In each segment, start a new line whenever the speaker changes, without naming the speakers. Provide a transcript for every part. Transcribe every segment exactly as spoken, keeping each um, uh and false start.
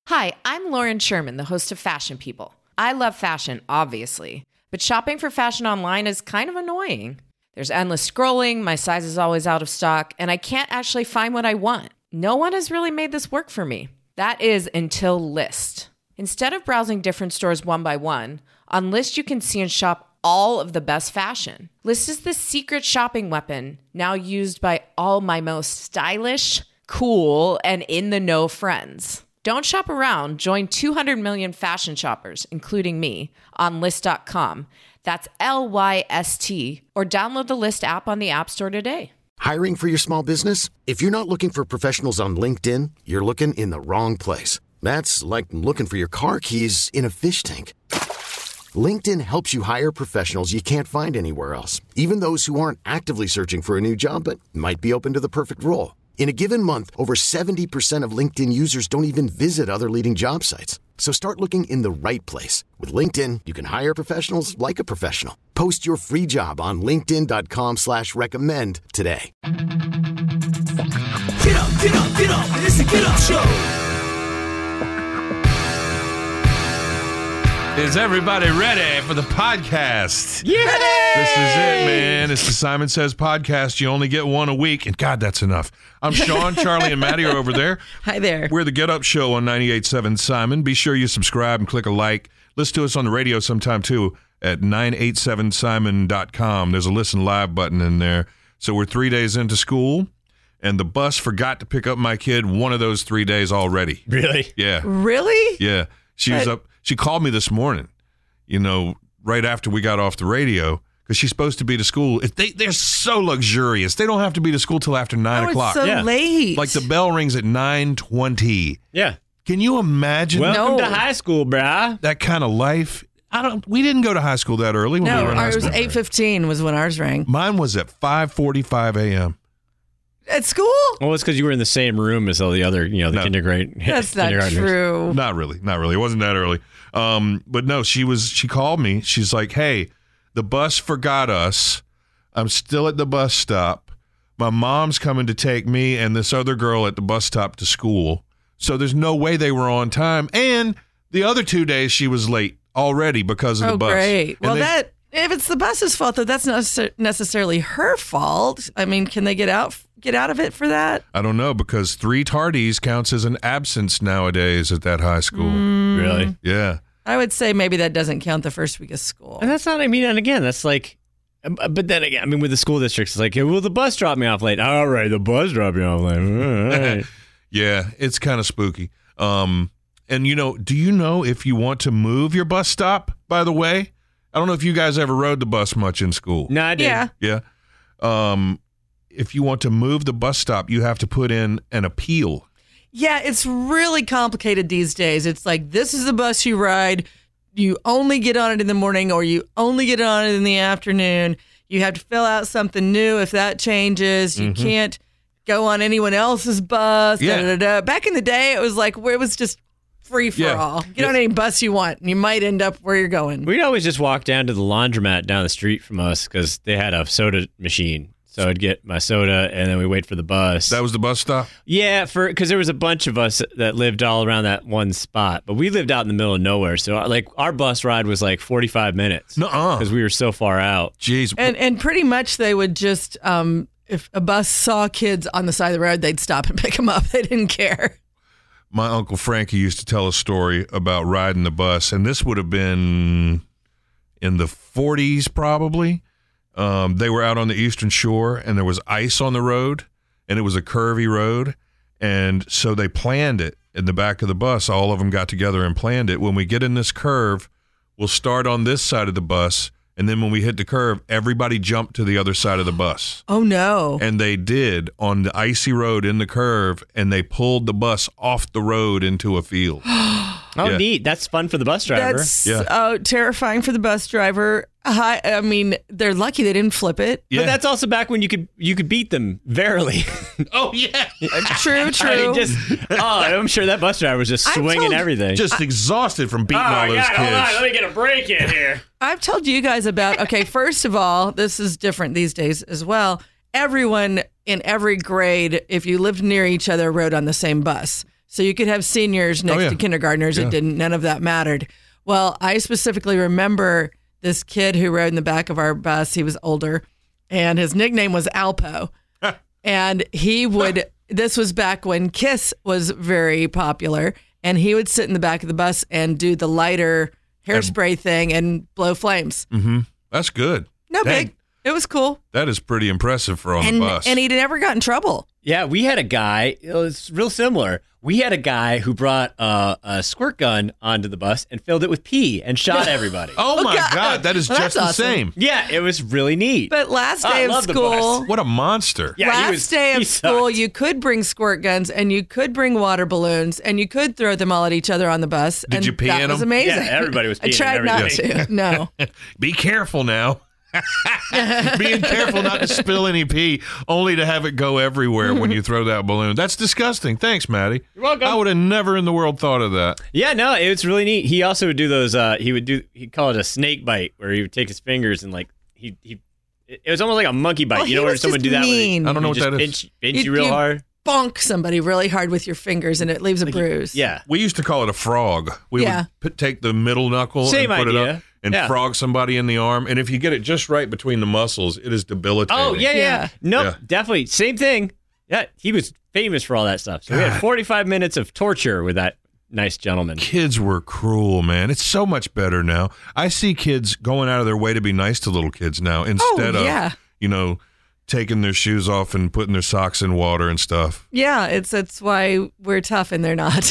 Hi, I'm Lauren Sherman, the host of Fashion People. I love fashion, obviously, but shopping for fashion online is kind of annoying. There's endless scrolling, my size is always out of stock, and I can't actually find what I want. No one has really made this work for me. That is until Lyst. Instead of browsing different stores one by one, on Lyst you can see and shop all of the best fashion. Lyst is the secret shopping weapon, now used by all my most stylish, cool, and in-the-know friends. Don't shop around. Join two hundred million fashion shoppers, including me, on Lyst dot com. That's L Y S T. Or download the Lyst app on the App Store today.
Hiring for your small business? If you're not looking for professionals on LinkedIn, you're looking in the wrong place. That's like looking for your car keys in a fish tank. LinkedIn helps you hire professionals you can't find anywhere else, even those who aren't actively searching for a new job but might be open to the perfect role. In a given month, over seventy percent of LinkedIn users don't even visit other leading job sites. So start looking in the right place. With LinkedIn, you can hire professionals like a professional. Post your free job on linkedin dot com slash recommend today.
Get up, get up, get up. It's the Get Up Show.
Is everybody ready for the podcast?
Yeah!
This is it, man. It's the Simon Says podcast. You only get one a week, and God, that's enough. I'm Sean, Charlie, and Maddie are over there.
Hi there.
We're the Get Up Show on ninety-eight point seven Simon. Be sure you subscribe and click a like. Listen to us on the radio sometime, too, at nine eight seven simon dot com. There's a listen live button in there. So we're three days into school, and the bus forgot to pick up my kid one of those three days already.
Really?
Yeah.
Really?
Yeah. She was
But-
up. She called me this morning, you know, right after we got off the radio, because she's supposed to be to school. If they, they're so luxurious. They don't have to be to school till after nine
Oh,
o'clock.
it's so
Yeah.
late.
Like the bell rings at nine twenty.
Yeah.
Can you imagine
Welcome
No.
to high school, brah.
that kind of life? I don't. We didn't go to high school that early. When we
No,
were in high
ours was
school.
eight fifteen was when ours rang.
Mine was at five forty-five a.m.
At school?
Well, it's because you were in the same room as all the other, you know, the
No.
kindergarten.
That's not
kindergartners.
true.
Not really. Not really. It wasn't that early. Um, but no, she was. She called me. She's like, "Hey, the bus forgot us. I'm still at the bus stop. My mom's coming to take me and this other girl at the bus stop to school. So there's no way they were on time. And the other two days she was late already because of
Oh,
the bus.
great.
And
Well,
they-
that if it's the bus's fault, though, that's not necessar- necessarily her fault. I mean, can they get out get out of it for that?
I don't know, because three tardies counts as an absence nowadays at that high school.
Mm.
Really?
Yeah.
I would say maybe that doesn't count the first week of school.
And that's not, I mean, and again, that's like, um, but then again, I mean, with the school districts, it's like, hey, well, the bus dropped me off late. All right, the bus dropped me off late. All right.
Yeah, it's kind of spooky. Um, and, you know, do you know if you want to move your bus stop, by the way? I don't know if you guys ever rode the bus much in school.
No, I did.
Yeah.
Yeah. Um, if you want to move the bus stop, you have to put in an appeal.
Yeah, it's really complicated these days. It's like, this is the bus you ride. You only get on it in the morning or you only get on it in the afternoon. You have to fill out something new if that changes. You can't go on anyone else's bus.
Yeah.
Da, da, da. Back in the day, it was like, where it was just free for
Yeah.
all. Get on any bus you want and you might end up where you're going.
We'd always just walk down to the laundromat down the street from us because they had a soda machine. So I'd get my soda and then we wait for the bus.
That was the bus stop?
Yeah, for because there was a bunch of us that lived all around that one spot, but we lived out in the middle of nowhere. So like our bus ride was like forty-five minutes
Nuh-uh.
because we were so far out.
Jeez.
And and pretty much they would just, um, if a bus saw kids on the side of the road, they'd stop and pick them up. They didn't care.
My Uncle Frankie used to tell a story about riding the bus, and this would have been in the forties probably. Um, they were out on the Eastern Shore, and there was ice on the road, and it was a curvy road, and so they planned it in the back of the bus. All of them got together and planned it. When we get in this curve, we'll start on this side of the bus, and then when we hit the curve, everybody jumped to the other side of the bus.
Oh, no.
And they did on the icy road in the curve, and they pulled the bus off the road into a field.
Oh,
Yeah.
neat. That's fun for the bus driver.
That's
Yeah.
uh, terrifying for the bus driver. Hi, I mean, they're lucky they didn't flip it.
Yeah.
But that's also back when you could you could beat them verily.
Oh, yeah.
True, true.
I mean, just oh, I'm sure that bus driver was just
I've
swinging
told-
everything.
Just exhausted from beating all those kids.
me get a break in here.
I've told you guys about, okay, first of all, this is different these days as well. Everyone in every grade, if you lived near each other, rode on the same bus. So you could have seniors next
Oh, yeah.
to kindergartners.
Yeah.
It didn't. None of that mattered. Well, I specifically remember this kid who rode in the back of our bus. He was older, and his nickname was Alpo. And he would, this was back when Kiss was very popular, and he would sit in the back of the bus and do the lighter hairspray thing and blow flames.
Mm-hmm. That's good.
No
Dang.
big. It was cool.
That is pretty impressive for on
And,
the bus.
and he never got in trouble.
Yeah, we had a guy, it was real similar. We had a guy who brought uh, a squirt gun onto the bus and filled it with pee and shot everybody.
oh, my
God.
God. That is
Well,
just
that's
the
awesome.
same.
Yeah, it was really neat.
But last
I
day of
love the
school,
bus.
What a monster.
Yeah, he
last
was-
day
he
of school,
sucked.
you could bring squirt guns and you could bring water balloons and you could throw them all at each other on the bus.
Did
and
you pee
that
in
was
them?
amazing.
Yeah, everybody was
I
peeing in
tried not
everything.
to. No.
Be careful now. Being careful not to spill any pee, only to have it go everywhere when you throw that balloon. That's disgusting. Thanks, Maddie.
You're welcome.
I would have never in the world thought of that.
Yeah, no, it was really neat. He also would do those. Uh, he would do. He'd call it a snake bite, where he would take his fingers and like he he. It was almost like a monkey bite.
Well,
you
he
know, where
was
someone
just
do that.
mean.
With
I don't know
you
what
just
that is.
pinch, pinch
You-
you real
you-
hard.
Bonk somebody really hard with your fingers and it leaves a bruise.
Yeah.
We used to call it a frog. We
Yeah.
would put, take the middle knuckle
Same
and put it
idea.
up and
Yeah.
frog somebody in the arm. And if you get it just right between the muscles, it is debilitating.
Oh yeah, yeah.
Yeah.
Nope,
Yeah.
definitely same thing. Yeah, he was famous for all that stuff. So we had forty-five minutes of torture with that nice gentleman.
Kids were cruel, man. It's so much better now. I see kids going out of their way to be nice to little kids now instead
Oh,
of,
yeah.
you know, taking their shoes off and putting their socks in water and stuff.
Yeah, it's it's why we're tough and they're not.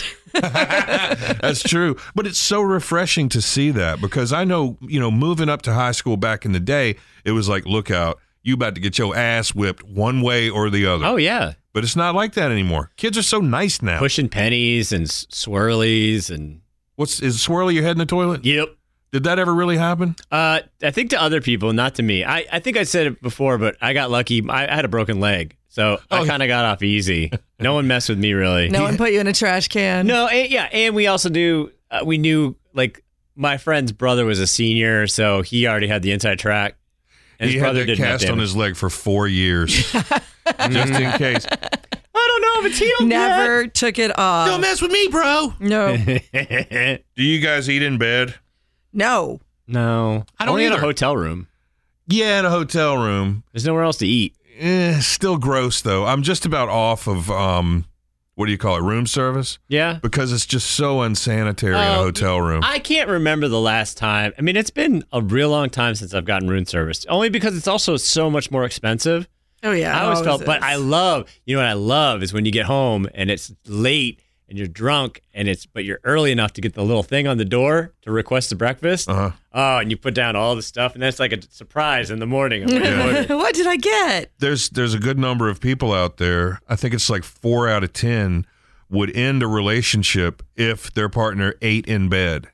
That's true. But it's so refreshing to see that because I know, you know, moving up to high school back in the day, it was like, look out, you about to get your ass whipped one way or the other.
Oh yeah,
But it's not like that anymore. Kids are so nice now.
pushing pennies and s- swirlies and
What's is Swirly your head in the toilet?
yep.
Did that ever really happen?
Uh, I think to other people, not to me. I, I think I said it before, but I got lucky. I, I had a broken leg, so
Oh.
I kind of got off easy. No one messed with me really.
No one put you in a trash can.
No, and, yeah, and we also knew uh, we knew like my friend's brother was a senior, so he already had the inside track. And
He
his
had
brother
that
didn't have
cast on
damage.
his leg for four years, just in case.
I don't know if it's healed
Never took it off.
Don't mess with me, bro.
No.
yet.
Do you guys eat in bed?
No.
no,
I don't
only in a
either.
hotel room.
Yeah, in a hotel room.
There's nowhere else to eat.
Eh, still gross though. I'm just about off of um, what do you call it, room service?
Yeah.
Because it's just so unsanitary in a
Oh,
hotel room.
I can't remember the last time. I mean, it's been a real long time since I've gotten room service. Only because it's also so much more expensive.
Oh yeah.
I always
it
felt, but
is.
I love, you know what I love is when you get home and it's late and you're drunk and it's, but you're early enough to get the little thing on the door to request the breakfast.
Uh-huh.
Oh, and you put down all the stuff and that's like a surprise in the morning. I'm like,
What did I get?
there's there's a good number of people out there. I think it's like four out of ten would end a relationship if their partner ate in bed.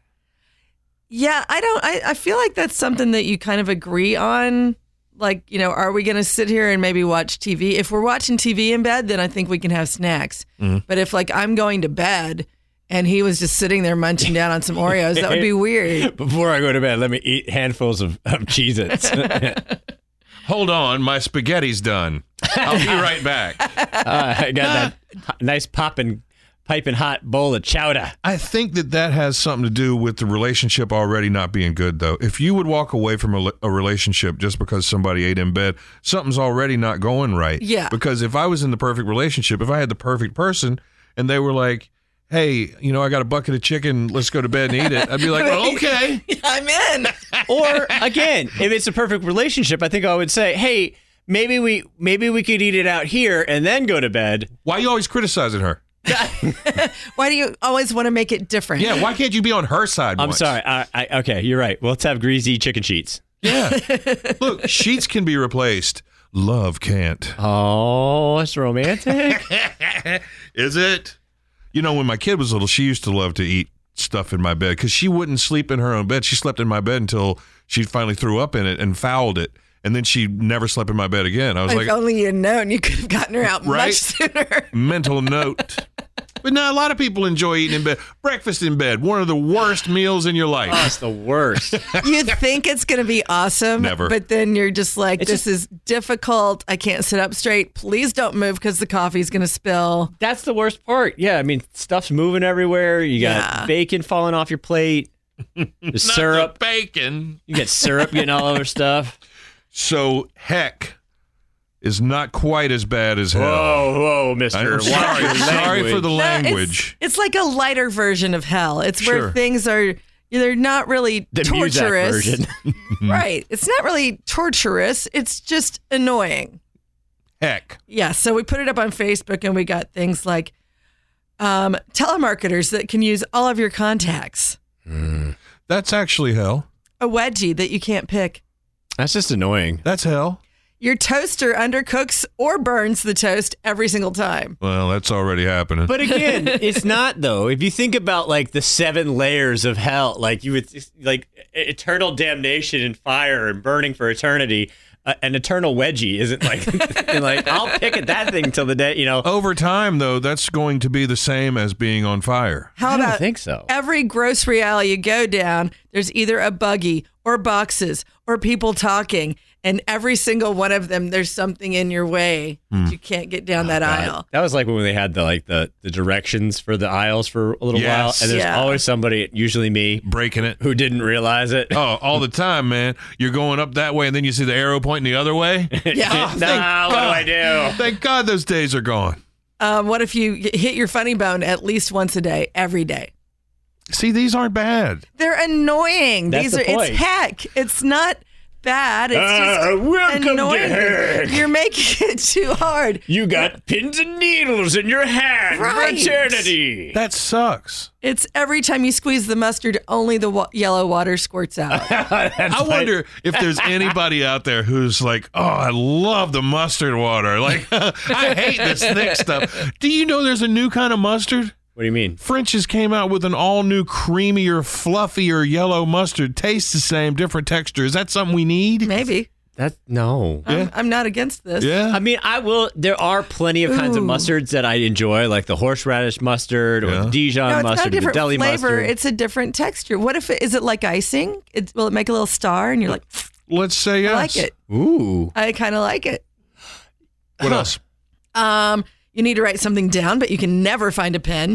Yeah, I don't. I, I feel like that's something that you kind of agree on. Like, you know, are we going to sit here and maybe watch T V? If we're watching T V in bed, then I think we can have snacks.
Mm-hmm.
But if, like, I'm going to bed and he was just sitting there munching down on some Oreos, that would be weird.
before I go to bed, let me eat handfuls of, of Cheez-Its.
Hold on, my spaghetti's done. I'll be right back.
Uh, I got that nice popping, piping hot bowl of chowder.
I think that that has something to do with the relationship already not being good, though. If you would walk away from a, a relationship just because somebody ate in bed, something's already not going right.
Yeah.
Because if I was in the perfect relationship, if I had the perfect person and they were like, hey, you know, I got a bucket of chicken, let's go to bed and eat it, I'd be like, well, okay.
I'm in.
Or again, if it's a perfect relationship, I think I would say, hey, maybe we maybe we could eat it out here and then go to bed.
Why are you always criticizing her?
Why do you always want to make it different?
Yeah, why can't you be on her side
I'm
once?
sorry. I, I, okay, you're right. Well, let's have greasy chicken sheets.
Yeah. Look, sheets can be replaced. Love can't.
Oh, that's romantic.
Is it? You know, when my kid was little, she used to love to eat stuff in my bed because she wouldn't sleep in her own bed. She slept in my bed until she finally threw up in it and fouled it. And then she never slept in my bed again. I was
If
like,
only you'd known, you could have gotten her out
Right?
much sooner.
mental note. But now a lot of people enjoy eating in bed. Breakfast in bed, one of the worst meals in your life.
Oh, it's the worst.
You think it's going to be awesome,
Never.
but then you're just like,
It's
this is difficult. I can't sit up straight. Please don't move because the coffee's going to spill.
That's the worst part. Yeah, I mean, stuff's moving everywhere. You got
Yeah.
bacon falling off your plate. The
Not
syrup.
the bacon.
You got syrup getting all over stuff.
So heck is not quite as bad as hell.
Whoa, whoa, mister.
I'm
Watch
sorry,
your
sorry for the
No,
language.
It's, it's like a lighter version of hell. It's
Sure.
where things are, they're not really
The Muzak
torturous.
version.
Right. It's not really torturous. It's just annoying.
Heck.
Yeah. So we put it up on Facebook and we got things like um, telemarketers that can use all of your contacts,
That's actually hell.
a wedgie that you can't pick.
That's just annoying.
That's hell.
Your toaster undercooks or burns the toast every single time.
Well, that's already happening.
But again, it's not though. If you think about like the seven layers of hell, like you would like eternal damnation and fire and burning for eternity, uh, an eternal wedgie isn't like like I'll pick at that thing till the day, you know.
Over time, though, that's going to be the same as being on fire.
How
I don't
about
think so.
every grocery aisle you go down, there's either a buggy or boxes or people talking. And every single one of them, there's something in your way that you can't get down that aisle.
That was like when they had the like the, the directions for the aisles for a little
Yes.
while, and there's
Yeah.
always somebody, usually me,
Breaking it.
who didn't realize it.
Oh, all the time, man. You're going up that way, and then you see the arrow pointing the other way.
Yeah.
Nah, what do I do?
Thank God those days are gone.
Um, what if you hit your funny bone at least once a day, every day?
See, these aren't bad.
They're annoying.
That's
These
the
are
point.
it's heck. It's not bad. It's
Ah,
just
welcome to
annoying.
heck.
You're making it too hard.
You got pins and needles in your hand
Right.
for eternity.
That sucks.
It's every time you squeeze the mustard, only the wa- yellow water squirts out.
I wonder if there's anybody out there who's like, oh, I love the mustard water. Like, I hate this thick stuff. Do you know there's a new kind of mustard?
What do you mean?
French's came out with an all-new, creamier, fluffier yellow mustard. Tastes the same, different texture. Is that something we need?
Maybe.
That no.
I'm,
Yeah.
I'm not against this.
Yeah.
I mean, I will. There are plenty of kinds of
Ooh.
mustards that I enjoy, like the horseradish mustard or
Yeah.
the Dijon
No, it's
mustard
not a
or the
different
deli
flavor.
mustard.
It's a different texture. What if it is it like icing? It, will it make a little star? And you're like,
Let's say yes.
I like it.
Ooh.
I kind of like it.
What else?
Um, you need to write something down, but you can never find a pen.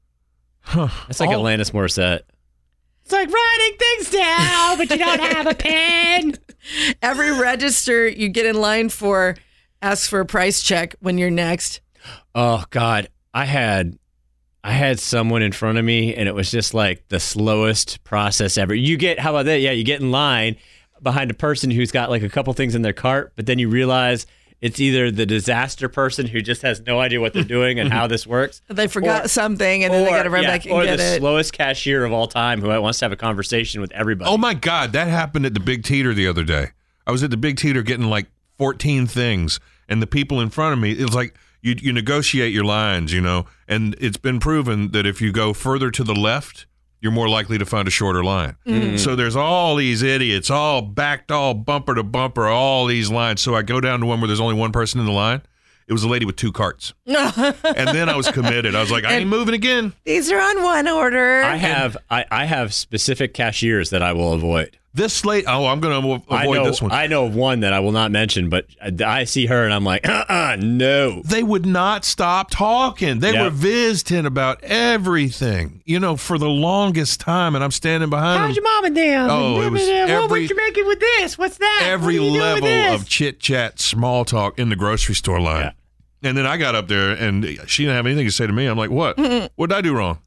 That's like
All-
Alanis Morissette. It's like writing things down, but you don't have a pen.
Every register you get in line for asks for a price check when you're next.
Oh God, I had, I had someone in front of me, and it was just like the slowest process ever. You get, how about that? Yeah, you get in line behind a person who's got like a couple things in their cart, but then you realize it's either the disaster person who just has no idea what they're doing and how this works.
They forgot
Or-
something and then they got to run
yeah,
back and
or
get
the
it.
slowest cashier of all time who wants to have a conversation with everybody.
Oh my God, that happened at the Big Teeter the other day. I was at the Big Teeter getting like fourteen things, and the people in front of me, it was like you you negotiate your lines, you know, and it's been proven that if you go further to the left, you're more likely to find a shorter line. So there's all these idiots, all backed, all bumper to bumper, all these lines. So I go down to one where there's only one person in the line. It was a lady with two carts. And then I was committed. I was like, I ain't moving again.
These are on one order.
I have I, I have specific cashiers that I will avoid.
This late, oh, I'm going to avoid
I know
this one.
I know of one that I will not mention, but I, I see her and I'm like, uh-uh, no.
They would not stop talking. They
Yep.
were visiting about everything, you know, for the longest time. And I'm standing behind them.
mom and dad?
Oh, it was every,
making with this? What's that?
every level of chit chat, small talk in the grocery store line.
Yeah.
And then I got up there and she didn't have anything to say to me. I'm like, what? What did I do wrong?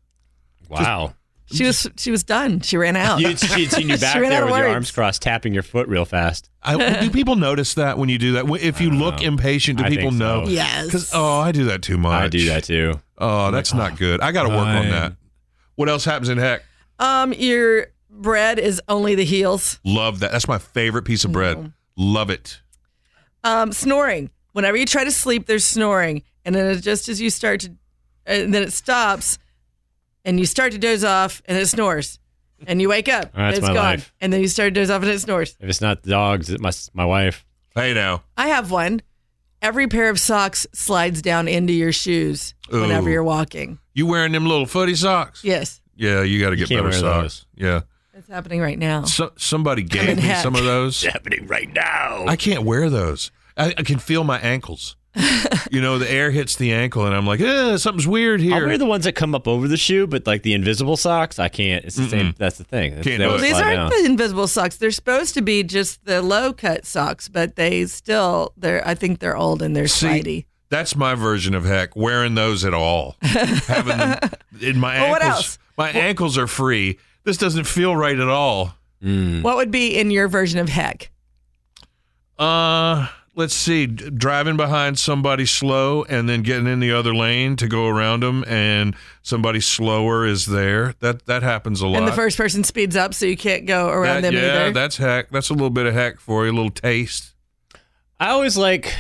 Wow.
she was she was done. She ran out.
You'd, she'd seen you back
She ran
there
out of
with your
words.
arms crossed, tapping your foot real fast.
I, do people notice that when you do that? If you look impatient, do
I
people
think so.
know?
Yes.
Because, oh, I do that too much.
I do that too.
Oh, that's not good. I got to work on
fine.
that. What else happens in heck?
Um, your bread is only the heels.
Love that. That's my favorite piece of bread. Love it.
Um, snoring. Whenever you try to sleep, there's snoring, and then it- just as you start to, and then it stops, and you start to doze off, and it snores, and you wake up,
That's
and it's
my
gone,
life.
and then you start to doze off, and it snores.
If it's not the dogs, it's my my wife.
Hey now.
I have one. every pair of socks slides down into your shoes whenever
Ooh.
you're walking.
You wearing them little footy socks?
Yes.
Yeah, you got to get
can't
better
wear
socks. Yeah.
It's happening right now.
So, somebody gave
in
me
heck.
some of those.
It's happening right now.
I can't wear those. I, I can feel my ankles. You know, the air hits the ankle, and I'm like, eh, something's weird here.
I'll wear the ones that come up over the shoe, but like the invisible socks, I can't. It's the same. That's the thing.
Can't
They
do
always
it.
These
slide
aren't
down.
the invisible socks. They're supposed to be just the low cut socks, but they still they're I think they're old and they're
See,
slidey.
that's my version of heck, wearing those at all. Having them in my
Well, what
ankles.
else?
My ankles are free. This doesn't feel right at all.
What would be in your version of heck?
Uh, let's see. D- driving behind somebody slow and then getting in the other lane to go around them, and somebody slower is there. That that happens a lot.
And the first person speeds up so you can't go around
That-
them
yeah,
either.
that's heck. That's a little bit of heck for you, a little taste.
I always like.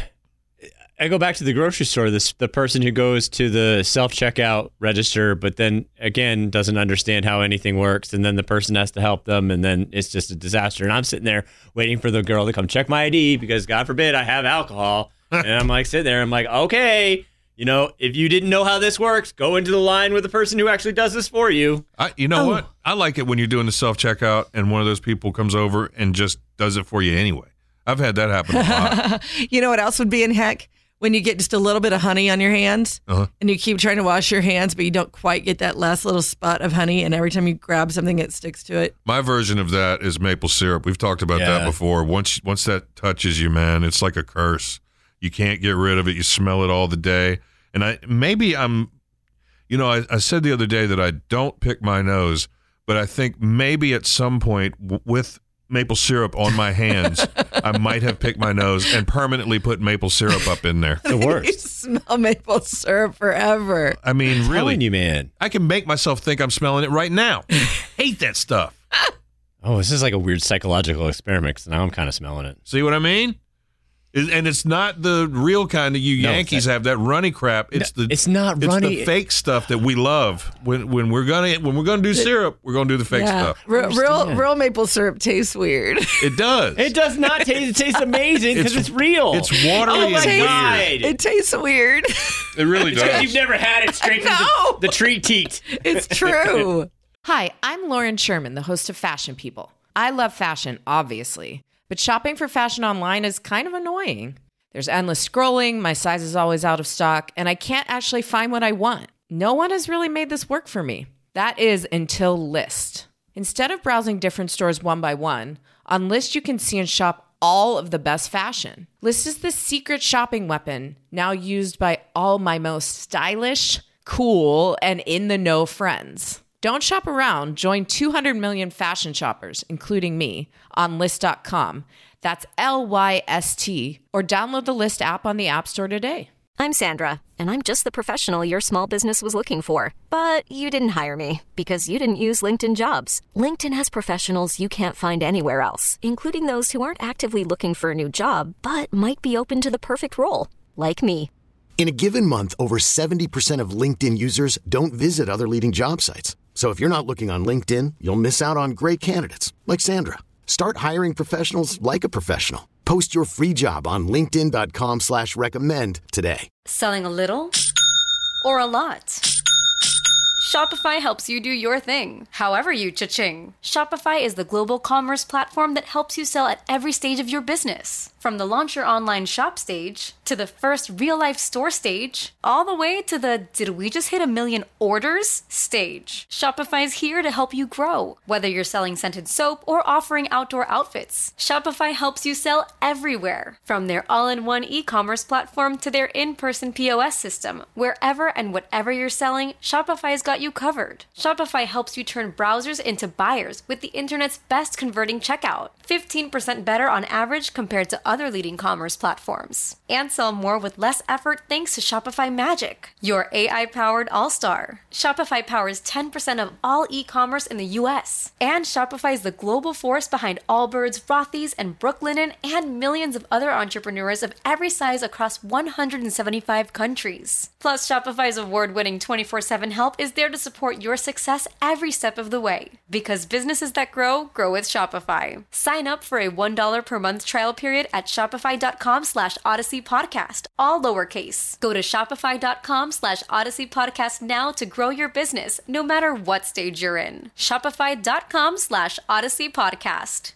I go back to the grocery store. This the person who goes to the self checkout register, but then again doesn't understand how anything works, and then the person has to help them, and then it's just a disaster. And I'm sitting there waiting for the girl to come check my I D because God forbid I have alcohol, and I'm like sitting there. I'm like, okay, you know, if you didn't know how this works, go into the line with the person who actually does this for you.
I, you know
Oh.
what? I like it when you're doing the self checkout and one of those people comes over and just does it for you anyway. I've had that happen a lot.
You know what else would be in heck? When you get just a little bit of honey on your hands
Uh-huh.
and you keep trying to wash your hands, but you don't quite get that last little spot of honey, and every time you grab something, it sticks to it.
My version of that is maple syrup. We've talked about that
Yeah.
before. Once once that touches you, man, it's like a curse. You can't get rid of it. You smell it all the day. And I maybe I'm, you know, I, I said the other day that I don't pick my nose, but I think maybe at some point w- with maple syrup on my hands, I might have picked my nose and permanently put maple syrup up in there.
The
You
worst.
smell maple syrup forever.
I mean, really,
Telling you, man.
I can make myself think I'm smelling it right now. Hate that stuff.
Oh, this is like a weird psychological experiment. 'Cause now I'm kind of smelling it.
See what I mean? It- And it's not the real kind that you
No,
Yankees
that-
have, that runny crap. It's the
it's not
it's
runny.
the fake stuff that we love. When when we're gonna when we're gonna do syrup, we're gonna do the fake
Yeah,
stuff.
real, real,
Understand.
real maple syrup tastes weird.
It does.
It does not taste. It tastes amazing because
It's-
it's, real.
it's watery
Oh my
and
god!
weird.
It tastes weird.
It really
It's 'cause
does.
you've never had it straight from
No.
the, the tree teat.
It's true.
Hi, I'm Lauren Sherman, the host of Fashion People. I love fashion, obviously, but shopping for fashion online is kind of annoying. There's endless scrolling, my size is always out of stock, and I can't actually find what I want. No one has really made this work for me. That is until List. Instead of browsing different stores one by one, on List you can see and shop all of the best fashion. List is the secret shopping weapon now used by all my most stylish, cool, and in-the-know friends. Don't shop around. Join two hundred million fashion shoppers, including me, on list dot com. That's L Y S T, or download the List app on the App Store today.
I'm Sandra, and I'm just the professional your small business was looking for. But you didn't hire me because you didn't use LinkedIn Jobs. LinkedIn has professionals you can't find anywhere else, including those who aren't actively looking for a new job, but might be open to the perfect role, like me.
In a given month, over seventy percent of LinkedIn users don't visit other leading job sites. So if you're not looking on LinkedIn, you'll miss out on great candidates like Sandra. Start hiring professionals like a professional. Post your free job on linkedin dot com slash recommend today.
Selling a little or a lot? Shopify helps you do your thing, however you cha-ching. Shopify is the global commerce platform that helps you sell at every stage of your business. From the launch your online shop stage, to the first real-life store stage, all the way to the did we just hit a million orders stage. Shopify's here to help you grow. Whether you're selling scented soap or offering outdoor outfits, Shopify helps you sell everywhere. From their all-in-one e-commerce platform to their in-person P O S system, wherever and whatever you're selling, Shopify's got you covered. Shopify helps you turn browsers into buyers with the internet's best converting checkout. fifteen percent better on average compared to other leading commerce platforms. And sell more with less effort thanks to Shopify Magic, your A I-powered all-star. Shopify powers ten percent of all e-commerce in the U S. And Shopify is the global force behind Allbirds, Rothy's, and Brooklinen, and millions of other entrepreneurs of every size across one hundred seventy-five countries. Plus, Shopify's award-winning twenty-four seven help is there there to support your success every step of the way. Because businesses that grow, grow with Shopify. Sign up for a one dollar per month trial period at shopify.com slash Odyssey Podcast, all lowercase. Go to shopify.com slash Odyssey Podcast now to grow your business, no matter what stage you're in. Shopify.com slash Odyssey Podcast.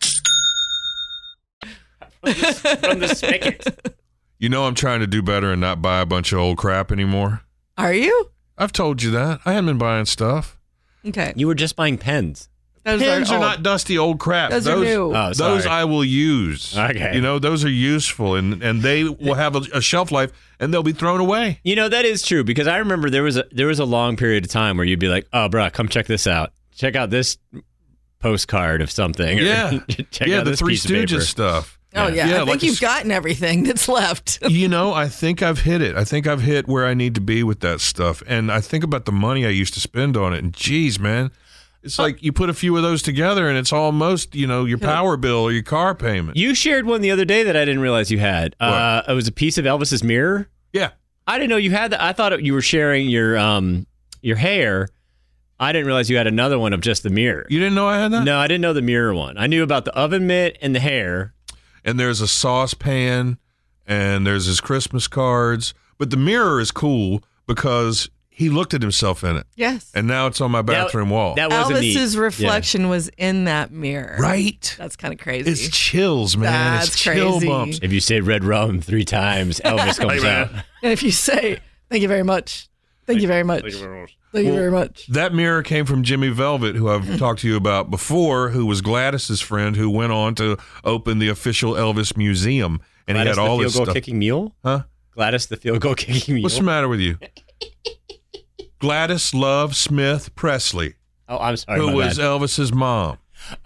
From the spigot.
You know I'm trying to do better and not buy a bunch of old crap anymore.
Are you?
I've told you that. I haven't been buying stuff.
Okay.
You were just buying pens.
Those
Pens are
old.
not dusty old crap.
Those are new.
Oh, sorry.
Those I will use.
Okay.
You know, those are useful, and, and they will have a, a shelf life, and they'll be thrown away.
You know, that is true, because I remember there was a there was a long period of time where you'd be like, oh, bruh, come check this out. Check out this postcard of something.
Yeah.
check
yeah,
out
the
this
Three
piece of paper.
Stooges stuff.
Oh, yeah.
Yeah,
I think
like a
you've
s-
gotten everything that's left.
You know, I think I've hit it. I think I've hit where I need to be with that stuff. And I think about the money I used to spend on it. And geez, man, it's like you put a few of those together and it's almost, you know, your power bill or your car payment.
You shared one the other day that I didn't realize you had. Uh, it was a piece of Elvis's mirror.
Yeah.
I didn't know you had that. I thought you were sharing your um your hair. I didn't realize you had another one of just the mirror.
You didn't know I had that?
No, I didn't know the mirror one. I knew about the oven mitt and the hair.
And there's a saucepan and there's his Christmas cards. But the mirror is cool because he looked at himself in it.
Yes.
And now it's on my bathroom wall.
That wasn't neat.
Elvis's reflection was in that mirror.
Right?
That's kind of crazy.
It's chills, man.
That's
it's chill
crazy.
bumps.
If you say red rum three times, Elvis comes out.
And if you say, thank you very much. Thank you very much. Thank you
Well,
very much.
That mirror came from Jimmy Velvet, who I've talked to you about before, who was Gladys's friend, who went on to open the official Elvis Museum, and
Gladys
he had all
the
his
field goal
stuff.
kicking mule?
Huh?
Gladys the field goal kicking mule.
What's the matter with you? Gladys Love Smith Presley,
Oh, I'm sorry.
who
my
was
bad.
Elvis's mom,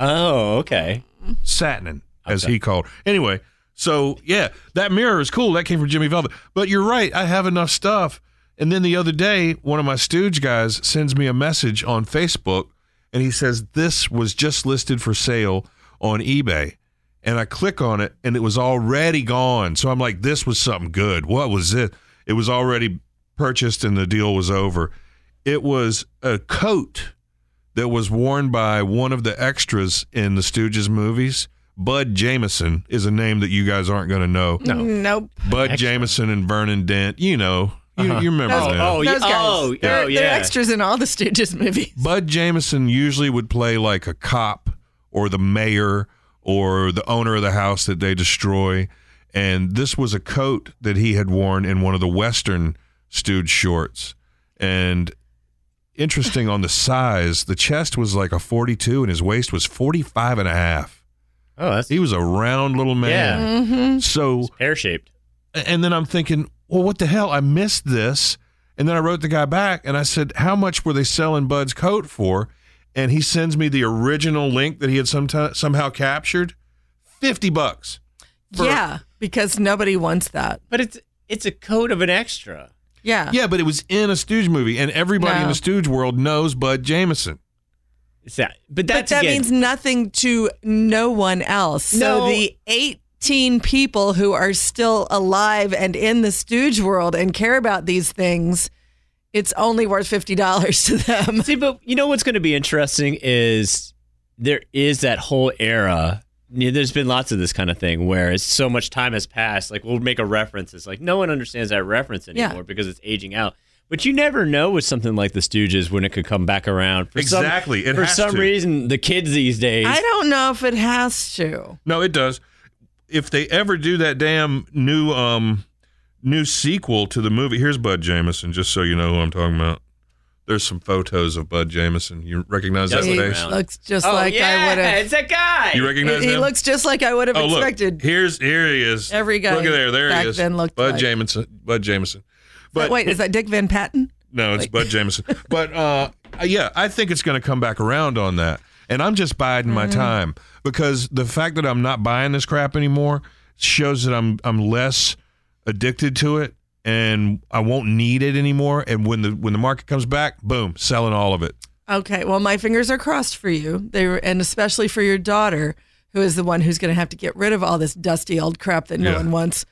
Oh, okay.
Satnin, as
Okay.
he called. Anyway, so yeah, that mirror is cool. That came from Jimmy Velvet. But you're right. I have enough stuff. And then the other day, one of my Stooge guys sends me a message on Facebook, and he says, this was just listed for sale on eBay. And I click on it, and it was already gone. So I'm like, this was something good. What was it? It was already purchased, and the deal was over. It was a coat that was worn by one of the extras in the Stooges movies. Bud Jameson is a name that you guys aren't going to know.
No.
Nope.
Bud
Extra.
Jameson and Vernon Dent, you know. You,
Uh-huh.
you remember
Those-
them.
Oh, yeah.
Those guys.
Oh,
they're,
oh, yeah.
they're extras in all the Stooges movies.
Bud Jameson usually would play like a cop or the mayor or the owner of the house that they destroy. And this was a coat that he had worn in one of the Western Stooge shorts. And interesting on the size, the chest was like a forty-two and his waist was forty-five and a half.
Oh, that's
He was a round little man.
Mm-hmm.
So,
pear-shaped.
and then I'm thinking, well, what the hell? I missed this. And then I wrote the guy back and I said, how much were they selling Bud's coat for? And he sends me the original link that he had some somehow captured. fifty bucks. For-
Yeah, because nobody wants that.
But it's it's a coat of an extra.
Yeah.
Yeah, but it was in a Stooge movie, and everybody in
No.
the Stooge world knows Bud Jameson.
It's that, but
But
that's
that
again,
means nothing to no one else. So
No.
the eighteen people who are still alive and in the Stooge world and care about these things, it's only worth fifty dollars to them.
See, but you know what's going to be interesting is there is that whole era. You know, there's been lots of this kind of thing where it's so much time has passed. Like we'll make a reference. It's like no one understands that reference anymore
Yeah.
because it's aging out. But you never know with something like the Stooges when it could come back around. For some-
Exactly. It
for
has
some
to.
reason, the kids these days.
I don't know if it has to.
No, it does. If they ever do that damn new um new sequel to the movie, here's Bud Jameson, just so you know who I'm talking about. There's some photos of Bud Jameson. You recognize that
Doesn't
He
face?
around.
looks just
oh
like
yeah,
I would have.
it's that guy.
You recognize
He
him?
looks just like I would have
Oh, look.
expected.
Here's here he is.
Every guy
Look at there. There
back
he is.
then looked
Bud
like-
Jameson. Bud Jameson.
But wait, is that Dick Van Patten?
No, it's
Like-
Bud Jameson. But uh, yeah, I think it's going to come back around on that. And I'm just biding my
Mm-hmm.
time because the fact that I'm not buying this crap anymore shows that I'm I'm less addicted to it and I won't need it anymore. And when the when the market comes back, boom, selling all of it.
Okay, well, my fingers are crossed for you. They were, and especially for your daughter, who is the one who's going to have to get rid of all this dusty old crap that no
Yeah.
one wants.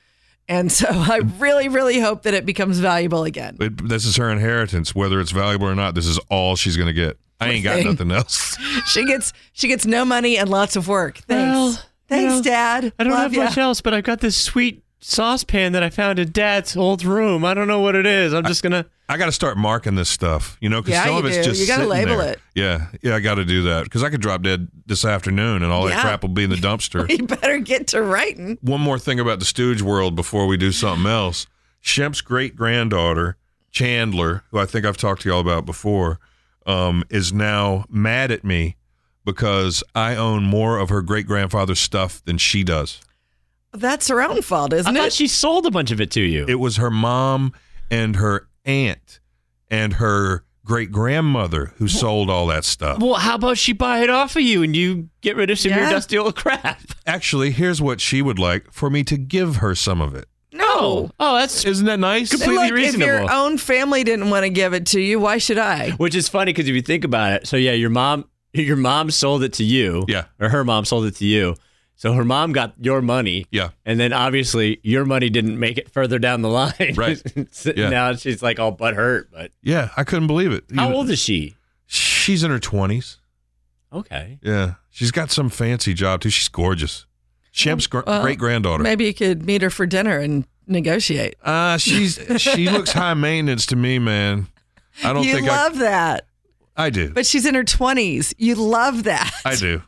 And so I really, really hope that it becomes valuable again.
It, this is her inheritance. Whether it's valuable or not, this is all she's going to get. I ain't got
Thing.
nothing else.
She gets she gets no money and lots of work. Thanks.
Well,
Thanks,
you know,
Dad.
I don't
Love
have
ya.
much else, but I've got this sweet saucepan that I found in Dad's old room. I don't know what it is. I'm just going to...
I got to start marking this stuff, you know, because
Yeah,
some
you
of it's
do.
just
You gotta
sitting
label
there.
it.
Yeah, yeah, I got to do that because I could drop dead this afternoon and all that
Yeah.
crap will be in the dumpster.
You better get to writing.
One more thing about the Stooge world before we do something else. Shemp's great granddaughter, Chandler, who I think I've talked to y'all about before, um, is now mad at me because I own more of her great grandfather's stuff than she does.
That's her own fault,
I
isn't
thought
it?
she sold a bunch of it to you.
It was her mom and her aunt and her great grandmother who sold all that stuff.
Well, how about she buy it off of you and you get rid of some of
Yeah.
your dusty old crap?
Actually, here's what she would like for me to give her some of it.
No.
Oh, that's
Isn't that nice?
Say,
completely
look, if your
reasonable.
own family didn't want to give it to you, why should I?
Which is funny because if you think about it, so yeah, your mom, your mom sold it to you,
Yeah.
or her mom sold it to you. So her mom got your money,
Yeah.
and then obviously your money didn't make it further down the line.
Right.
So
Yeah.
Now she's like all butthurt. But
Yeah, I couldn't believe it.
how
Even-
old is she?
She's in her twenties.
Okay.
Yeah. She's got some fancy job, too. She's gorgeous. Shemp's gr-
Well,
great-granddaughter.
Maybe you could meet her for dinner and negotiate.
Uh, she's she looks high maintenance to me, man. I don't
you
think
love that.
I I do.
But she's in her twenties. You love that.
I do.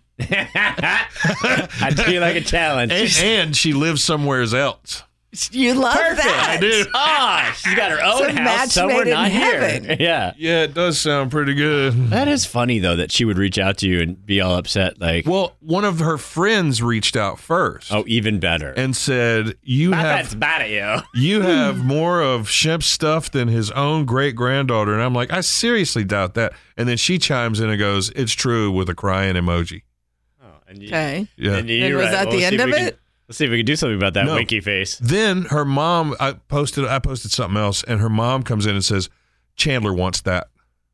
I feel like a challenge.
And, and she lives somewhere else.
You love
Perfect.
that.
I do.
Ah, she's got her own
It's a
house
match
somewhere
made in
not here.
heaven.
Yeah.
Yeah, it does sound pretty good.
That is funny though that she would reach out to you and be all upset like,
Well, one of her friends reached out first
oh, even better.
and said, "You
Not
have
that's bad at you.
you have more of Shemp's stuff than his own great granddaughter." And I'm like, I seriously doubt that. And then she chimes in and goes, "It's true," with a crying emoji.
Oh, and you,
Okay.
Yeah.
And, you,
And was
right.
that
Well,
the
let's see
end
if
of
we can-
it?
Let's see if we can do something about that
No.
winky face.
Then her mom, I posted, I posted something else, and her mom comes in and says, "Chandler wants that."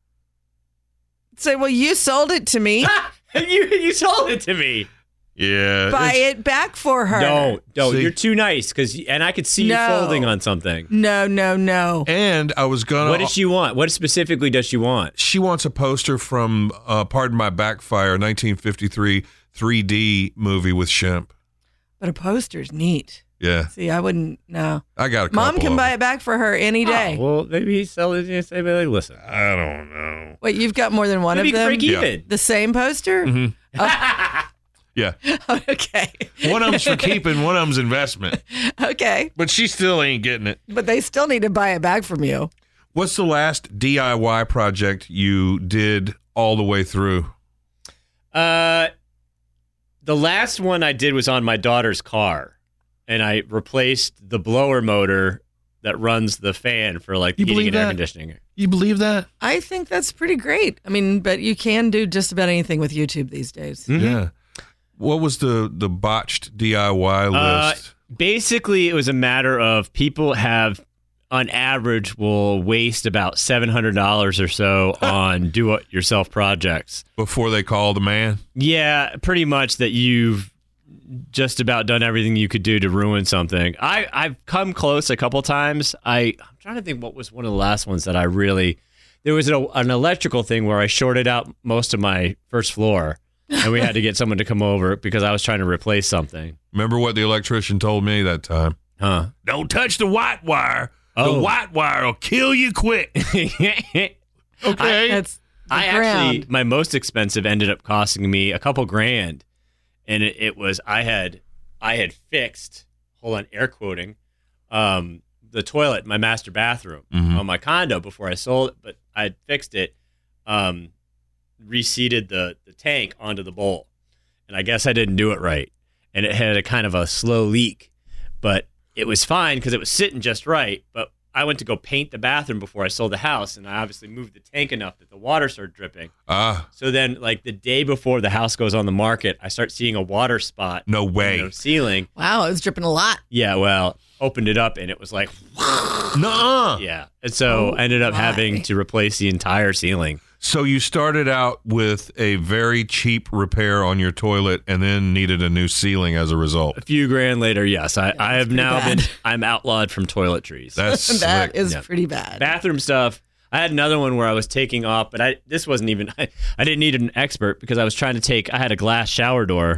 Say, well, you sold it to me.
you you sold it to me.
Yeah,
Buy
it's-
it back for her.
Don't, don't.
See?
You're too nice because, and I could see you
No.
folding on something.
No, no, no.
And I was gonna.
What does she want? What specifically does she want?
She wants a poster from uh, Pardon My Backfire, nineteen fifty-three three D movie with Shemp.
But a poster's neat.
Yeah,
See, I wouldn't, no.
I got a couple.
Mom can
of
buy
them.
it back for her any day.
Oh, well, maybe he sell it and say, like, listen.
I don't know.
Wait, you've got more than one
Maybe
of
you can
them?
break even.
The same poster?
Mm-hmm. Yeah,
Okay.
one of them's for keeping, one of them's investment.
Okay.
But she still ain't getting it.
But they still need to buy it back from you.
What's the last D I Y project you did all the way through?
Uh, the last one I did was on my daughter's car, and I replaced the blower motor that runs the fan for like
You
heating
believe
and air
that?
conditioning.
You believe that?
I think that's pretty great. I mean, but you can do just about anything with YouTube these days.
Mm-hmm.
Yeah. What was the the botched D I Y
Uh,
list?
basically, it was a matter of people have, on average, will waste about seven hundred dollars or so on do-it-yourself projects.
Before they call the man?
Yeah, pretty much that you've just about done everything you could do to ruin something. I, I've come close a couple times. I, I'm trying to think what was one of the last ones that I really... There was a, an electrical thing where I shorted out most of my first floor, and we had to get someone to come over because I was trying to replace something.
Remember what the electrician told me that time?
Huh.
Don't touch the white wire.
Oh.
The white wire will kill you quick. Okay.
That's the
I
ground.
actually, my most expensive ended up costing me a couple grand, and it, it was I had I had fixed. Hold on, air quoting, um, the toilet in my master bathroom
Mhm.
on my condo before I sold it, but I had fixed it, um, reseated the the tank onto the bowl, and I guess I didn't do it right, and it had a kind of a slow leak, but it was fine because it was sitting just right, but I went to go paint the bathroom before I sold the house, and I obviously moved the tank enough that the water started dripping.
Ah,
So then, like the day before the house goes on the market, I start seeing a water spot
no way.
in the ceiling.
Wow, it was dripping a lot.
Yeah, well, opened it up, and it was like,
Nuh-uh.
yeah. And so
Oh,
I ended up
my.
having to replace the entire ceiling.
So you started out with a very cheap repair on your toilet and then needed a new ceiling as a result.
A few grand later, yes. I, I have now
bad.
been, I'm outlawed from toiletries.
That's
that
slick.
is
Yeah.
pretty bad.
Bathroom stuff. I had another one where I was taking off, but I this wasn't even, I, I didn't need an expert because I was trying to take, I had a glass shower door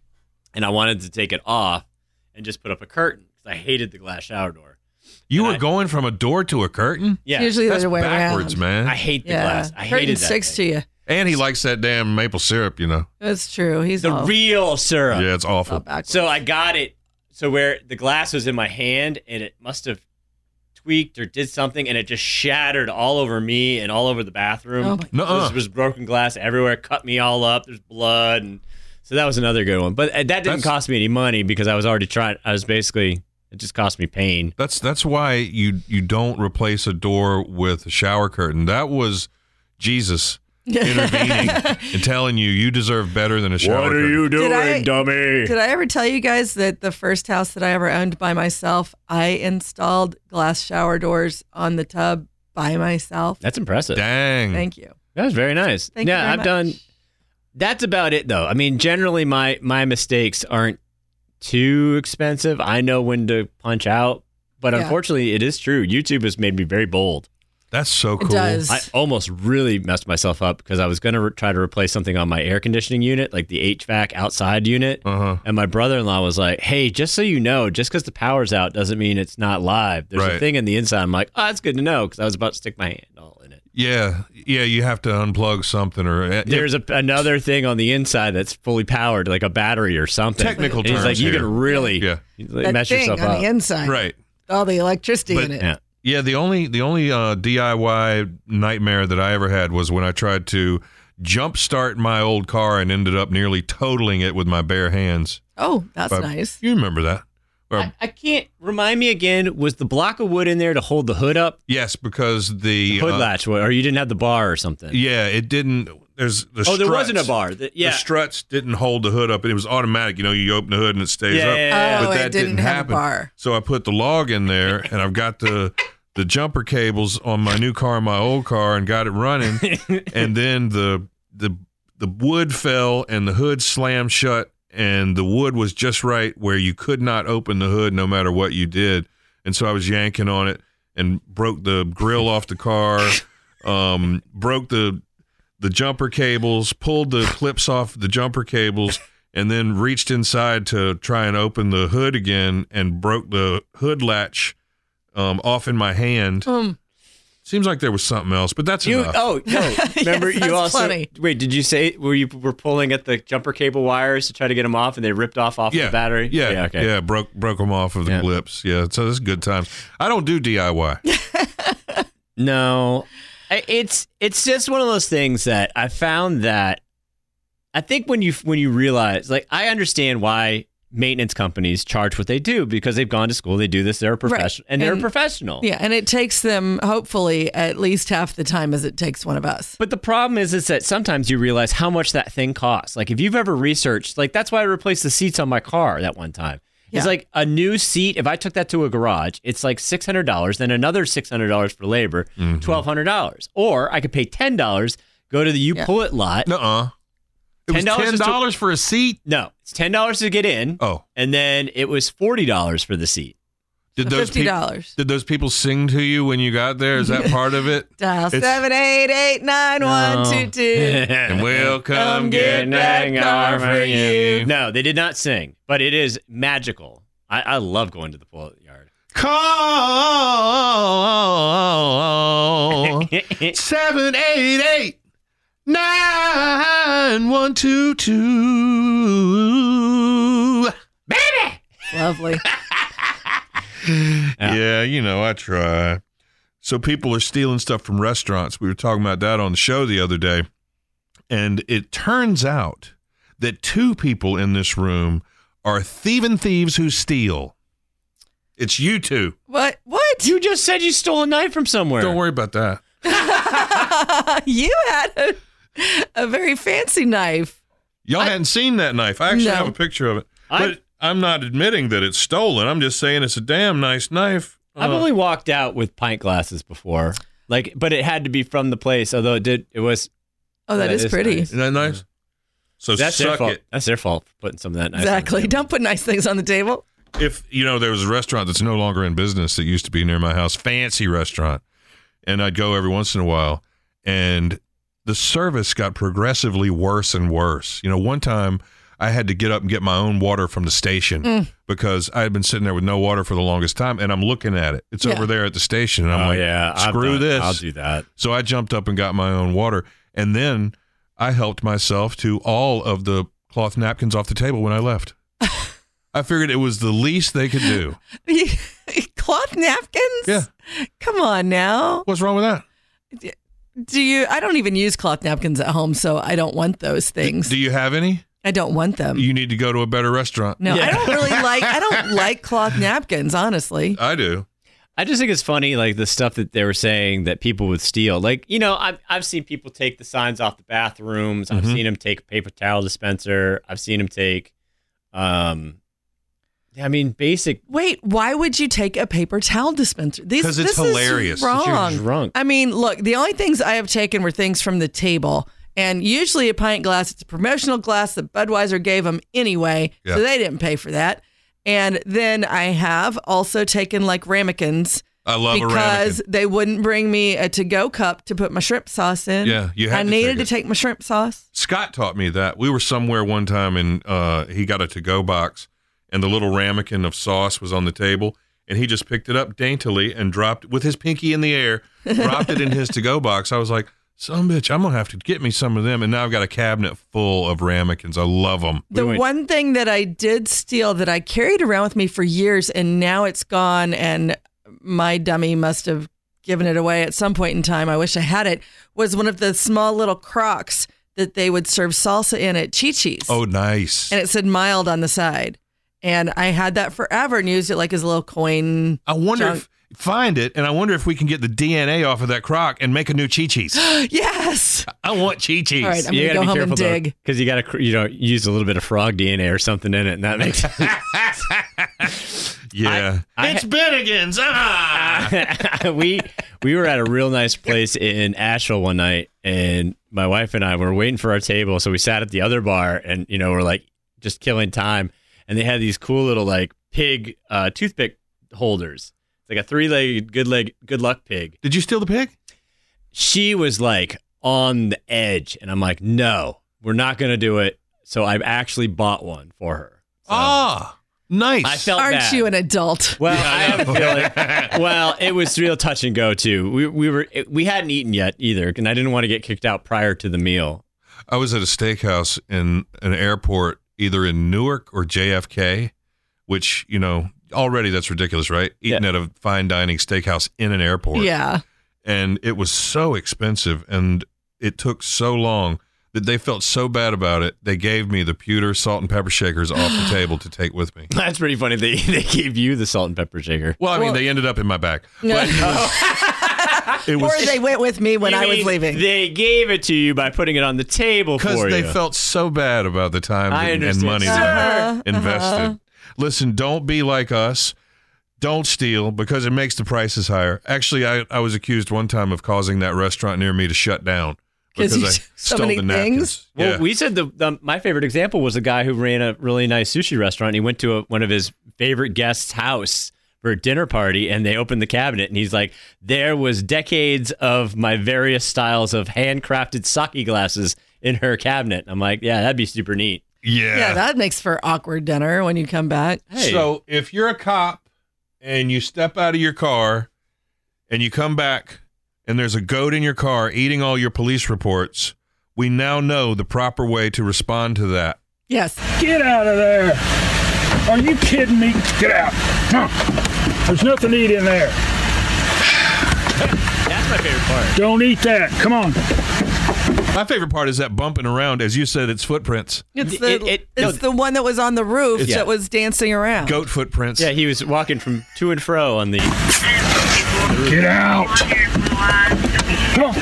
and I wanted to take it off and just put up a curtain because I hated the glass shower door.
You
And
were
I-
going from a door to a curtain?
Yeah.
Usually the
That's
other way
backwards,
around.
man.
I hate the
Yeah.
glass. I
Curtain
hated that
sticks
thing.
to you.
And he likes that damn maple syrup, you know.
That's true. He's
The
all,
real syrup.
Yeah, it's
all
awful.
backwards.
So I got it. So where the glass was in my hand and it must have tweaked or did something and it just shattered all over me and all over the bathroom.
Oh my
Nuh-uh.
There was broken glass everywhere, cut me all up. There's blood. And so that was another good one. But uh, that didn't
That's-
cost me any money because I was already trying. I was basically, it just cost me pain.
That's that's why you you don't replace a door with a shower curtain. That was Jesus intervening and telling you you deserve better than a shower curtain.
doing,
Did I-
dummy?
Did I ever tell you guys that the first house that I ever owned by myself, I installed glass shower doors on the tub by myself?
That's impressive.
Dang.
Thank you.
That was very nice.
Thank you
yeah,
very
I've
much.
done. That's about it, though. I mean, generally, my my mistakes aren't too expensive. I know when to punch out, but
Yeah.
unfortunately, it is true. YouTube has made me very bold.
That's so cool.
It does.
I almost really messed myself up because I was going to re- try to replace something on my air conditioning unit, like the H V A C outside unit.
Uh-huh.
And my brother-in-law was like, "Hey, just so you know, just because the power's out doesn't mean it's not live. There's a
Right.
thing in the inside." I'm like, "Oh, that's good to know," because I was about to stick my hand all in it.
Yeah, yeah, you have to unplug something or uh,
There's a, another thing on the inside that's fully powered, like a battery or something.
Technical
And he's
terms
like, you
here.
can really
Yeah.
That
mess
thing
yourself
on
up.
the inside.
right.
All the electricity
But-
in it.
Yeah.
Yeah, the only the only uh, D I Y nightmare that I ever had was when I tried to jumpstart my old car and ended up nearly totaling it with my bare hands.
Oh, that's
But
nice.
You remember that? Or-
I, I can't remind me again. Was the block of wood in there to hold the hood up?
yes, because the
Hood
uh,
latch, or you didn't have the bar or something?
Yeah, it didn't. There's the
Oh, there
struts.
wasn't a bar. The- yeah.
The struts didn't hold the hood up. It was automatic. You know, you open the hood and it stays
Yeah,
up.
yeah, yeah.
Oh,
But
it
that
didn't have a
happen.
bar.
So I put the log in there, and I've got the the jumper cables on my new car and my old car, and got it running. And then the the the wood fell, and the hood slammed shut, and the wood was just right where you could not open the hood no matter what you did. And so I was yanking on it and broke the grill off the car, um, broke the the jumper cables, pulled the clips off the jumper cables, and then reached inside to try and open the hood again and broke the hood latch um, off in my hand.
Um,
Seems like there was something else, but that's
You,
enough.
oh no! Remember,
Yes,
you
that's
also
funny.
wait. Did you say where you were pulling at the jumper cable wires to try to get them off, and they ripped off off
yeah,
the battery?
Yeah, yeah,
okay.
broke broke them off of the
Yeah.
clips. Yeah, so it's good times. I don't do D I Y.
No, I- it's it's just one of those things that I found that I think when you when you realize, like, I understand why maintenance companies charge what they do because they've gone to school, they do this, they're a professional, and they're
And-
a professional.
yeah, and it takes them hopefully at least half the time as it takes one of us.
But the problem is, is that sometimes you realize how much that thing costs. Like, if you've ever researched, like, that's why I replaced the seats on my car that one time. It's
Yeah.
like a new seat. If I took that to a garage, it's like six hundred dollars, then another six hundred dollars for labor, twelve hundred dollars. Or I could pay ten dollars, go to the You
Yeah.
Pull It lot.
Nuh-uh. It was
ten dollars
ten
is to-
dollars for a seat.
No, it's ten dollars to get in.
Oh,
And then it was forty dollars for the seat.
did those
Fifty
peop-
dollars.
Did those people sing to you when you got there? Is that part of it?
Dial
It's-
seven eight eight nine one two two.
And we'll come
Come
get
get
that car for you.
No, they did not sing, but it is magical. I, I love going to the pull it yard.
Call seven eight eight nine one two two. Baby.
Lovely.
Yeah, you know, I try. So people are stealing stuff from restaurants. We were talking about that on the show the other day. And it turns out that two people in this room are thieving thieves who steal. It's you two.
What? What?
You just said you stole a knife from somewhere.
Don't worry about that.
You had a, a very fancy knife.
Y'all hadn't seen that knife. I actually
No.
have a picture of it.
I-
But I'm not admitting that it's stolen. I'm just saying it's a damn nice knife.
I've
Uh,
only walked out with pint glasses before. Like, but it had to be from the place. Although it did, it was.
Oh, that, that is, is pretty.
Isn't that nice? So
that's their
suck
fault.
it.
That's their fault for putting some of that nice.
Exactly. Don't put nice things on the table.
If, you know, there was a restaurant that's no longer in business that used to be near my house, fancy restaurant, and I'd go every once in a while, and the service got progressively worse and worse. You know, one time I had to get up and get my own water from the station mm. because I had been sitting there with no water for the longest time, and I'm looking at it. It's yeah. over there at the station, and I'm
oh,
like,
yeah,
screw
done,
this.
I'll do that.
So I jumped up and got my own water, and then I helped myself to all of the cloth napkins off the table when I left. I figured it was the least they could do.
Cloth napkins?
Yeah.
Come on now.
What's wrong with that?
Do you? I don't even use cloth napkins at home, so I don't want those things.
Do you have any?
I don't want them.
You need to go to a better restaurant.
No,
Yeah.
I don't really like. I don't like cloth napkins, honestly.
I do.
I just think it's funny, like the stuff that they were saying that people would steal. Like, you know, I've I've seen people take the signs off the bathrooms. I've
Mhm.
seen them take a paper towel dispenser. I've seen them take, um, I mean, basic.
Wait, why would you take a paper towel dispenser? These
'Cause it's
this
hilarious.
Is wrong.
You're drunk.
I mean, look, the only things I have taken were things from the table. And usually a pint glass, it's a promotional glass that Budweiser gave them anyway.
Yeah.
So they didn't pay for that. And then I have also taken like ramekins
I love a
because
ramekin.
they wouldn't bring me a to-go cup to put my shrimp sauce in.
Yeah, you had
I
to
needed
take
to
it.
take my shrimp sauce.
Scott taught me that. We were somewhere one time, and uh, he got a to-go box, and the little ramekin of sauce was on the table, and he just picked it up daintily and dropped, with his pinky in the air, dropped it in his to-go box. I was like, son of a bitch, I'm going to have to get me some of them, and now I've got a cabinet full of ramekins. I love them.
The
went-
one thing that I did steal that I carried around with me for years and now it's gone and my dummy must have given it away at some point in time. I wish I had it. Was one of the small little crocs that they would serve salsa in at Chi-Chi's.
Oh, nice.
And it said mild on the side. And I had that forever and used it like as a little coin.
I wonder
junk.
if, find it, and I wonder if we can get the D N A off of that croc and make a new Chi-Chi's.
Yes.
I want Chi-Chi's.
All right, I'm
you
going to
gotta
go
be
home
careful
and dig.
because you got to, you know, use a little bit of frog D N A or something in it, and that makes.
Yeah.
I- I
it's
ha-
Bennigan's. Ah!
we we were at a real nice place in Asheville one night, and my wife and I were waiting for our table, so we sat at the other bar, and you know we're like just killing time, and they had these cool little like pig uh, toothpick holders. It's like a three-legged good leg good luck pig.
Did you steal the pig?
She was like on the edge, and I'm like, no, we're not gonna do it. So I actually bought one for her. So
Ah, nice.
I felt
Aren't
bad.
you an adult?
Well, I have a feeling. Well, it was real touch and go too. We we were we hadn't eaten yet either, and I didn't want to get kicked out prior to the meal.
I was at a steakhouse in an airport, either in Newark or J F K, which, you know, already that's ridiculous, right? Eating
Yeah.
at a fine dining steakhouse in an airport.
Yeah.
And it was so expensive, and it took so long that they felt so bad about it, they gave me the pewter salt and pepper shakers off the table to take with me.
That's pretty funny. They they gave you the salt and pepper shaker.
Well, I mean,
Well-
they ended up in my bag. But it was, it
Or
was
they went with me when
You
I was
mean
leaving.
They gave it to you by putting it on the table
because
for
they
you.
felt so bad about the time
I
and, and
understand.
money
Uh-huh,
that they
uh-huh.
invested. Listen, don't be like us. Don't steal because it makes the prices higher. Actually, I, I was accused one time of causing that restaurant near me to shut down
'Cause
because
you
I
took so
stole
many
the napkins.
things?
Well,
Yeah.
we said the, the my favorite example was a guy who ran a really nice sushi restaurant. He went to a, one of his favorite guests' house for a dinner party, and they opened the cabinet, and he's like, "There was decades of my various styles of handcrafted sake glasses in her cabinet." I'm like, "Yeah, that'd be super neat."
yeah.
Yeah, that makes for awkward dinner when you come back.
Hey.
So if you're a cop and you step out of your car and you come back and there's a goat in your car eating all your police reports, we now know the proper way to respond to that.
Yes.
Get out of there. Are you kidding me? Get out. Huh. There's nothing to eat in there.
That's my favorite part.
Don't eat that. Come on.
My favorite part is that bumping around, as you said, it's footprints,
It's the
It- it-
it's
no.
the one that was on the roof
It's-
that was dancing around.
goat footprints.
Yeah, he was walking from to and fro on the.
Get out. Come on.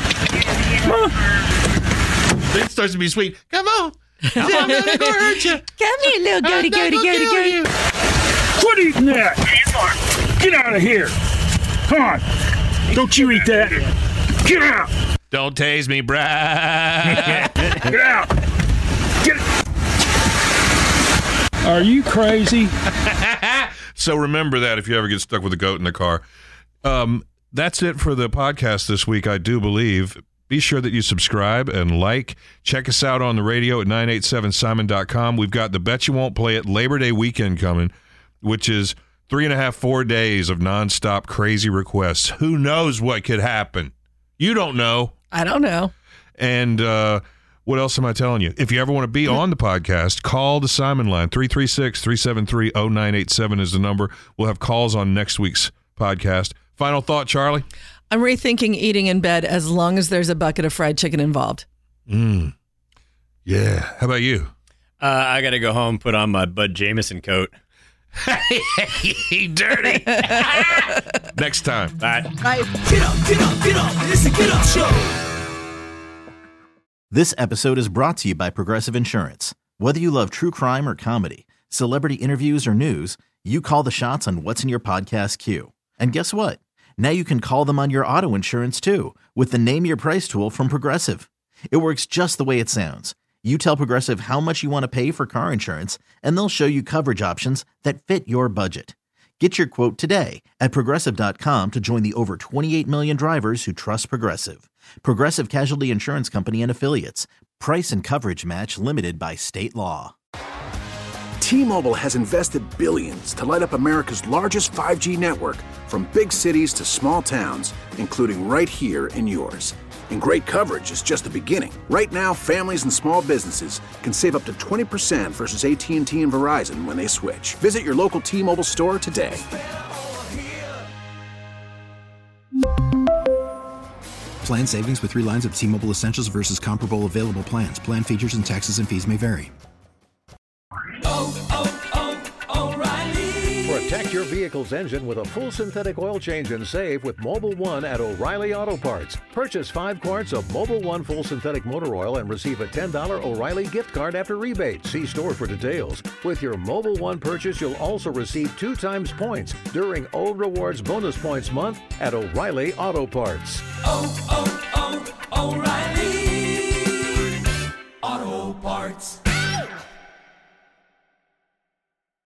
It starts to be sweet. Come on. I'm gonna go hurt you.
Come here, little goaty,
I'm gonna
goaty,
go
goaty,
kill
goaty.
you.
Quit eating that. Get out of here. Come on. Don't you eat that. Get out.
Don't tase me, Brad.
Get out. Get Are you crazy?
So remember that if you ever get stuck with a goat in the car. Um, that's it for the podcast this week, I do believe. Be sure that you subscribe and like. Check us out on the radio at nine eight seven simon dot com. We've got the Bet You Won't Play It Labor Day weekend coming, which is three and a half, four days of nonstop crazy requests. Who knows what could happen? You don't know.
I don't know.
And uh, what else am I telling you? If you ever want to be on the podcast, call the Simon line. three three six, three seven three, zero nine eight seven is the number. We'll have calls on next week's podcast. Final thought, Charlie?
I'm rethinking eating in bed as long as there's a bucket of fried chicken involved.
Mm. Yeah. How about you?
Uh, I got to go home, put on my Bud Jameson coat.
Dirty. Next time.
Bye.
Bye.
Get up, get up, get up. It's the Get Up Show.
This episode is brought to you by Progressive Insurance. Whether you love true crime or comedy, celebrity interviews or news, you call the shots on what's in your podcast queue. And guess what? Now you can call them on your auto insurance too with the Name Your Price tool from Progressive. It works just the way it sounds. You tell Progressive how much you want to pay for car insurance, and they'll show you coverage options that fit your budget. Get your quote today at Progressive dot com to join the over twenty-eight million drivers who trust Progressive. Progressive Casualty Insurance Company and Affiliates. Price and coverage match limited by state law.
T-Mobile has invested billions to light up America's largest five G network, from big cities to small towns, including right here in yours. And great coverage is just the beginning. Right now, families and small businesses can save up to twenty percent versus A T and T and Verizon when they switch. Visit your local T-Mobile store today.
Plan savings with three lines of T-Mobile Essentials versus comparable available plans. Plan features and taxes and fees may vary.
Oh, oh, oh, O'Reilly.
Protect your vehicle's engine with a full synthetic oil change and save with Mobil one at O'Reilly Auto Parts. Purchase five quarts of Mobil one full synthetic motor oil and receive a ten dollars O'Reilly gift card after rebate. See store for details. With your Mobil one purchase, you'll also receive two times points during O Rewards Bonus Points Month at O'Reilly Auto Parts.
Oh, oh, oh, O'Reilly Auto Parts.